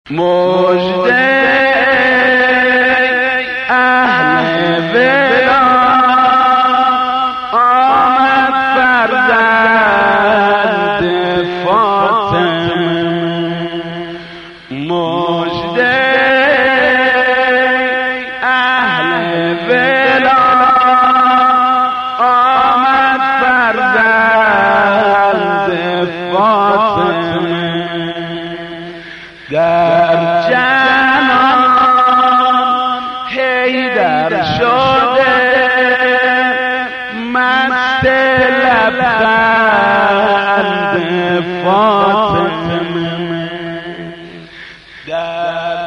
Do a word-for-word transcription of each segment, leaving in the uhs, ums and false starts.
مژده اهل ولا آمد فرزند فاطمه، مژده اهل ولا آمد فرزند فاطمه، در جنان حیدر شده مست لبخند فاطمه، در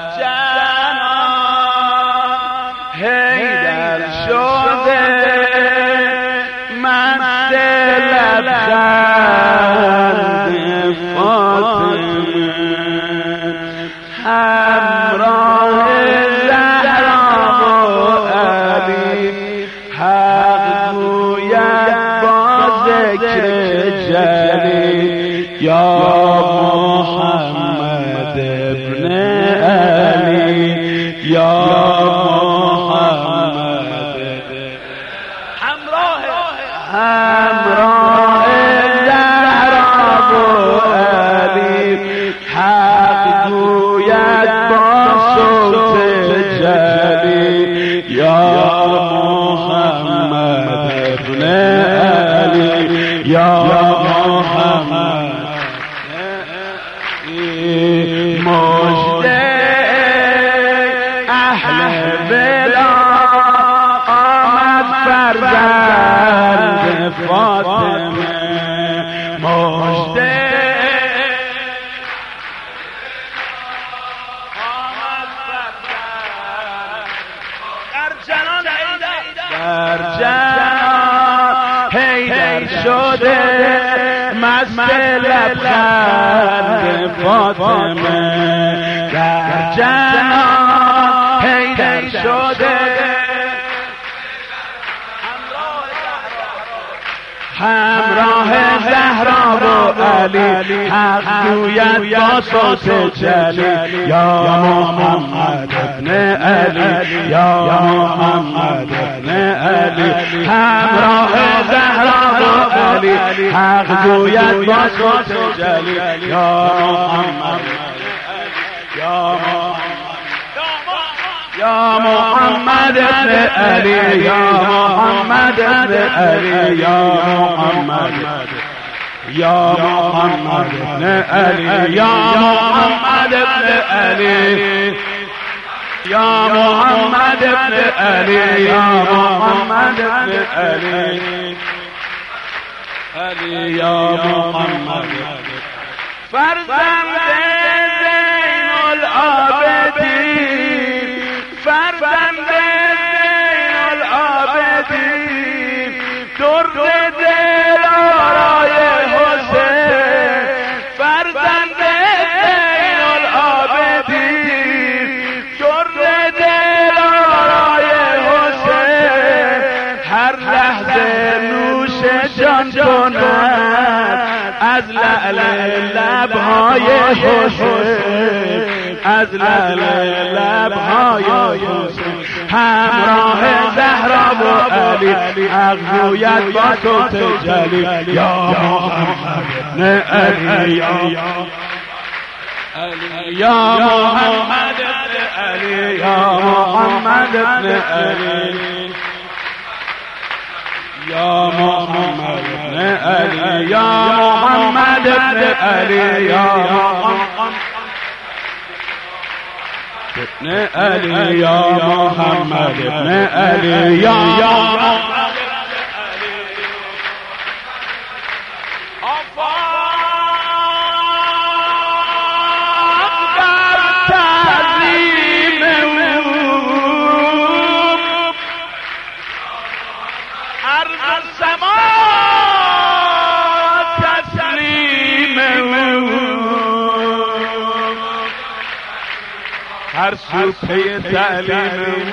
جنان حیدر شده مست لبخند فاطمه، همراه زهرا و علی حق گوید با ذکر جلی، یا محمد ابن علی، یا محمد همراه همراه زهرا و علی حق گوید با صوت جلی، یا محمد ابن علی، یا محمد مژده اهل ولا آمد فرزند فاطمه، مژده در جنان حیدر شده مست لبخند فاطمه، در جنان حیدر شده همراه زهرا و علی حق گوید با صوت جلی، یا محمد ابن علی، یا محمد ابن علی همراه زهرا و علی حق گوید با صوت جلی، یا محمد یا یا محمد ابن علی، یا محمد ابن علی، یا محمد یا محمد ابن علی، یا محمد ابن علی، یا محمد ابن علی، یا محمد ابن علی، علی یا محمد فرزند زین العابدین، فرزند زین العابدین، درد دل آرای حسین، فرزند زین العابدین، درد دل آرای حسین، هر لحظه نوش جان کند از لعل لبهای حسین، از لعل لبهای حسین، همراه زهرا و علی حق گوید با صوت جلی، یا محمد ابن علی، یا محمد ابن علی، یا محمد ابن علی، یا محمد ابن علی، یا محمد ابن علی، یا محمد ابن علی، یا محمد ابن علی، یا محمد هر سو پی تعلیم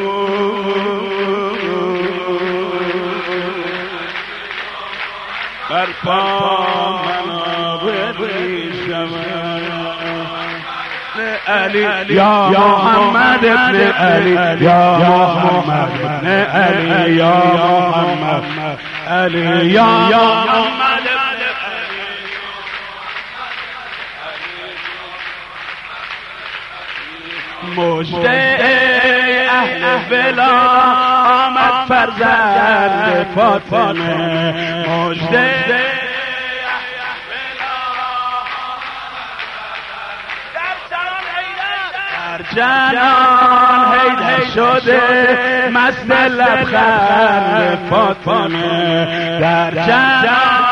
بر پا منابع شما علی یا محمد ابن علی یا محمد ابن علی یا محمد علی یا محمد ابن مجده اهل بلا آمد فرزند فاطمه مجده جنان حیدر شده مست لبخند فاطمه در جنان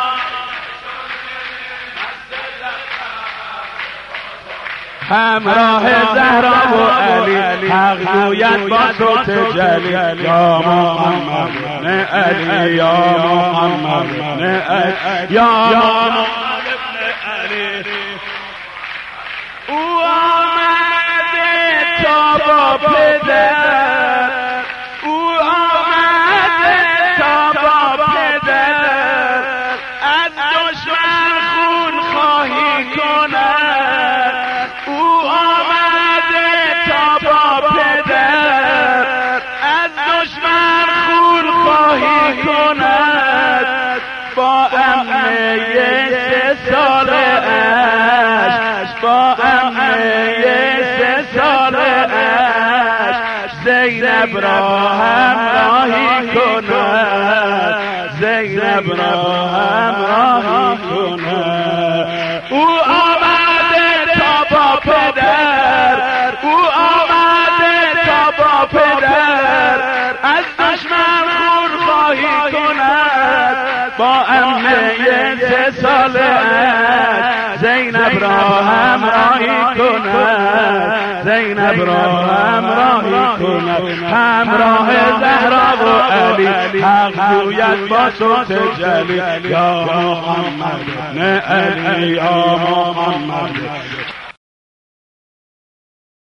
همراه زهرا و علی حق گوید با صوت جلی یا محمد ابن علی یا محمد ابن علی یا محمد ابن علی او آمده تا با پدر او آمده تا با پدر از دشمن خون خواهی کند او آمده تا با پدر از دشمن خون خواهی کند با عمه سه ساله اش با عمه سه ساله اش زینب را همراهی کند زینب را همراهی کند او آمده تا با پدر او آمده تا با پدر از دشمن خون خواهی کند با عمه سه ساله اش زینب را همراهی کند زینب را همراهی کند همراه زهرا و علی حق گوید با صوت جلی یا محمد ابن علی یا محمد